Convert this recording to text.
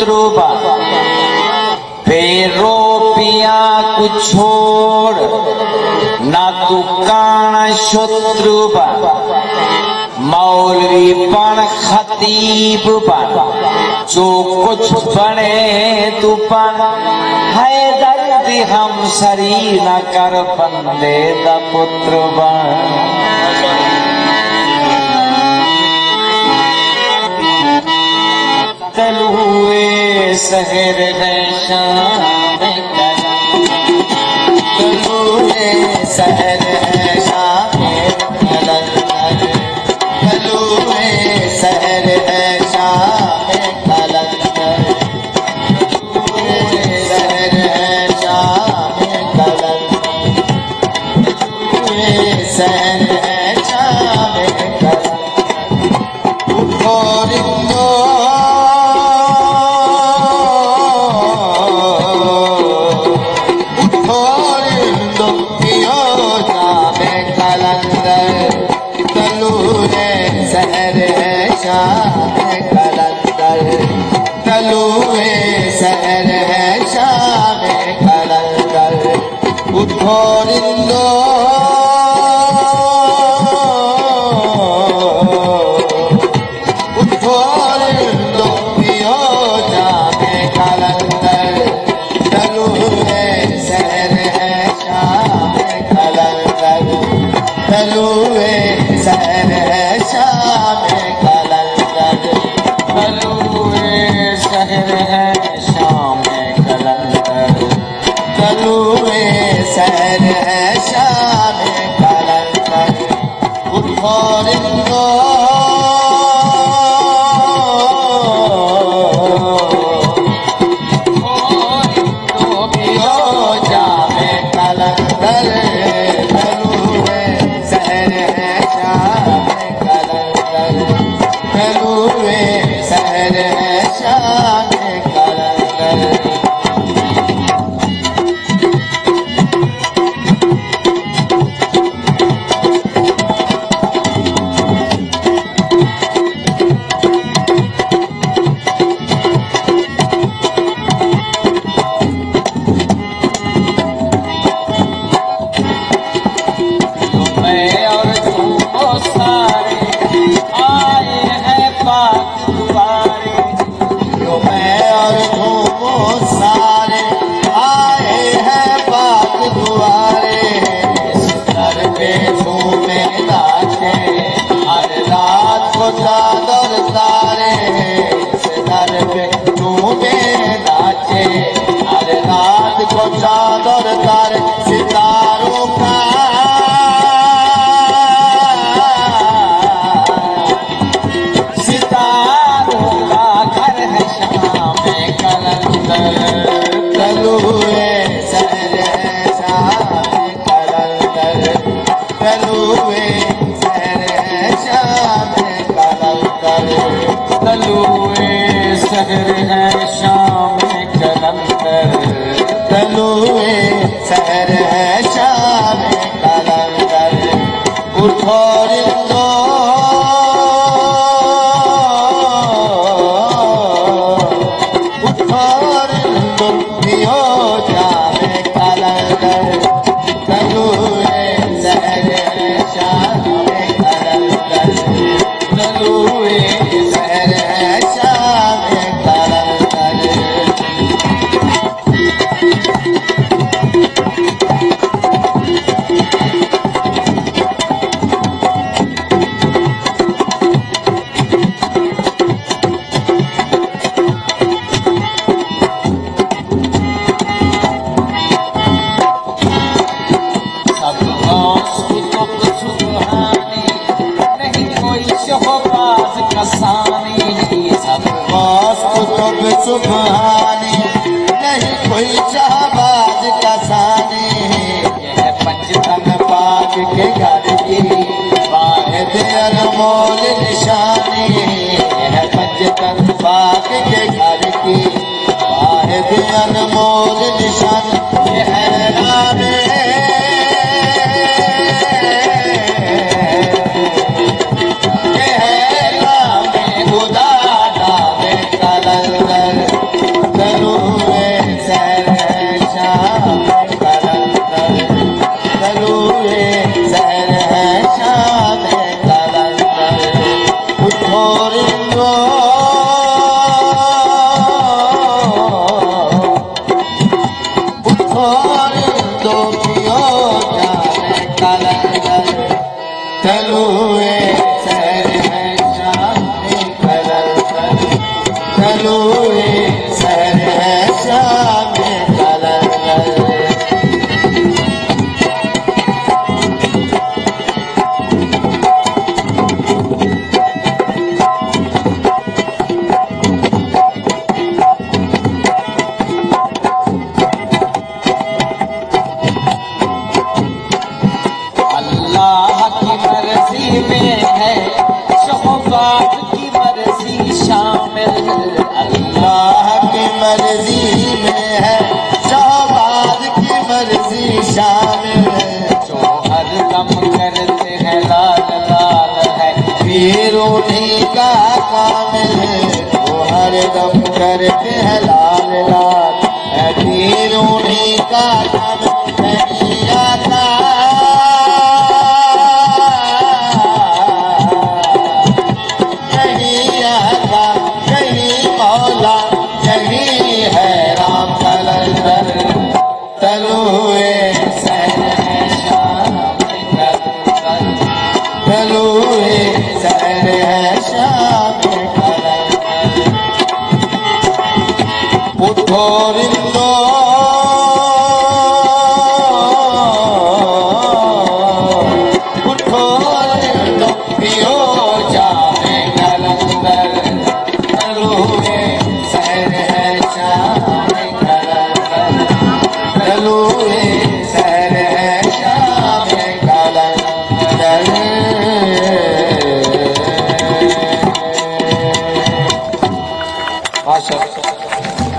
शत्रुबा फेरो पिया को छोड़ ना तू कान शत्रुबा मौलवी पण खतीब पण जो कुछ बने तू पण है दर्द हम शरीर न कर बंदे दा पुत्र बन तलुए शहर है शाम तलुए शहर है शाम कलंदर तलुए शहर है शाम कलंदर तलुए शहर है शाम कलंदर तलुए शहर है शाम कलंदर उठो तलुए शहर है शाम कलंदर उठो रिंदो उठो रिंदो पियो जामे कलंदर तलुए शहर है शाम कलंदर तलुए शहर है शाम कलंदर तलुए शहर है शाम कलंदर तलुए शहर है शाम कलंदर उठो रिंदो पियो जामे कलंदर तलुए शहर है शाम कलंदर तलुए शहर है शाम कलंदर मैं और तुम सारे आए हैं पाक दुआरे जो मैं और तुम सारे आए हैं पाक दुआरे इस दर पे झूमे नाचे हर रात को चादर तारे इस दर पे झूमे नाचे हर रात को चादर तारे सितारों का तलुए शहर है शाम कलंदर तलुए शहर है शाम कलंदर तलुए शहर है शाम कलंदर तलुए शहर है शाम कलंदर उठो रिंदो पियो जामे कलंदर तलुए शहर है शाम कलंदर तलुए शहर है शाम कलंदर सुभानी नहीं कोई शहबाज का सानी यह पंचतन पाक के घर की वाहिद अनमोल निशानी यह पंचतन पाक के घर की वाहिद अनमोल निशानी यह नाम खुदा नाम कलंदर तलुए शहर है शाम कलंदर। अल्लाह की मर्जी में है शहबाज की मर्जी शामिल। अल्लाह की मर्जी में है शहबाज की मर्जी शामिल है। जो हर दम करते हैं लाल लाल है पीर उन्हीं का कामिल है। वो हर दम करते हैं लाल लाल है पीर उन्हीं का कामिल। नहीं आता नहीं आता नहीं मौला नहीं है राम कलंदर। तलुए शहर है शाम कलंदर। तलुए शहर है शाम कलंदर। उठो रिंदो उठो रिंदो पियो जामे कलंदर। तलुए शहर है शाम कलंदर। तलुए शहर है शाम कलंदर। माशाअल्लाह।